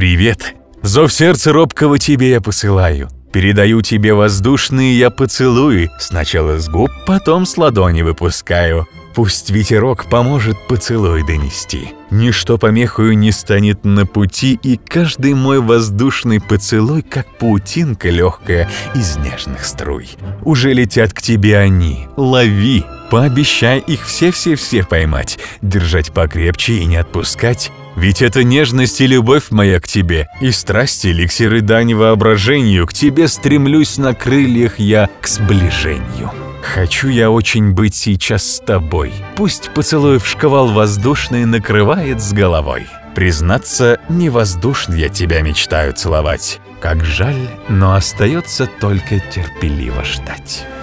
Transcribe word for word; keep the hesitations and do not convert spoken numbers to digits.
привет. Зов сердца робкого тебе я посылаю. Передаю тебе воздушные я поцелуи. Сначала с губ, потом с ладони выпускаю. Пусть ветерок поможет поцелуй донести. Ничто помехою не станет на пути, и каждый мой воздушный поцелуй, как паутинка легкая из нежных струй. Уже летят к тебе они, лови, пообещай их все-все-все поймать, держать покрепче и не отпускать. Ведь это нежность и любовь моя к тебе, и страсть, эликсиры дань воображению, к тебе стремлюсь на крыльях я к сближению. Хочу я очень быть сейчас с тобой, пусть поцелуев шквал воздушный накрывает с головой. Признаться, не воздушно я тебя мечтаю целовать, как жаль, но остается только терпеливо ждать.